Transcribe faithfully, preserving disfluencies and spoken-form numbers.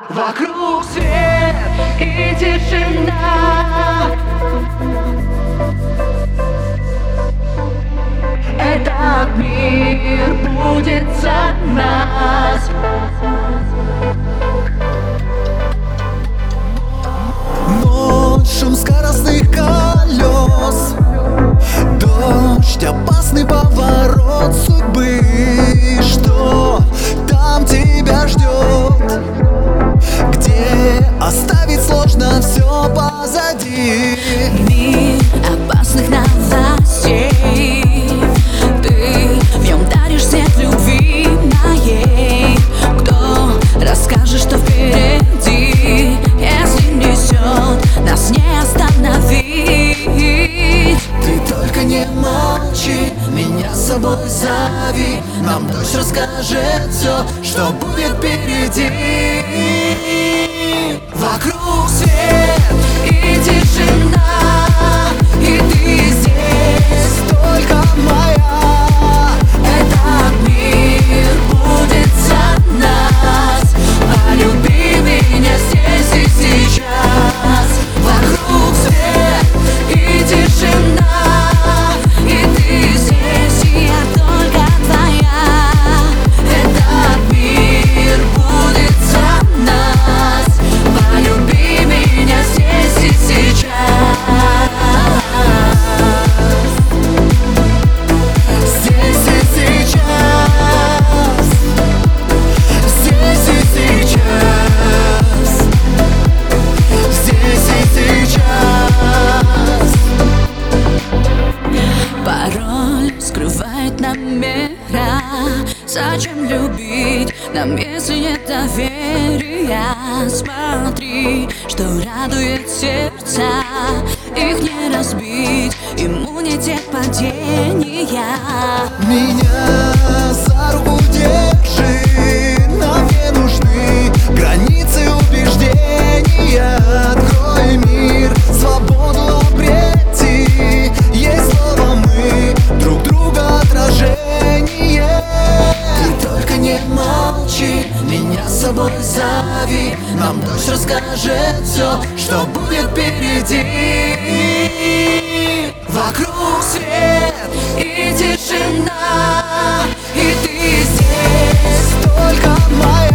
Вокруг свет и тишина. Этот мир будет за нас. Ночь, шум скоростных колес, дождь, опасный поворот судьбы. Что там тебя ждет? Где оставить сложно все позади? Мир опасных новостей, ты в нем даришь свет любви моей. Кто расскажет, что впереди, если несет, нас не остановить? Ты только не молчи, меня с собой зови. Нам дождь расскажет все, что будет впереди. Вокруг свет и тишина, и ты здесь только моя. Этот мир будет за нас. Полюби меня здесь и сейчас. Вокруг свет и тишина, и ты здесь, и я только твоя. Этот мир будет за нас. Полюби меня здесь и сейчас. Здесь и сейчас. Здесь и сейчас. Здесь и сейчас. Пароль скрывает номера. Зачем любить нам, если нет доверия? Смотри, что радует сердца, их не разбить, иммунитет падения. Меня за руку держи, нам не нужны границы убеждения. Открой мир, свободу обрети. Есть слово мы, друг друга отражение. Ты только не молчи, меня с собой зови. Нам дождь расскажет все, что будет впереди. Вокруг свет и тишина, и ты здесь Только моя.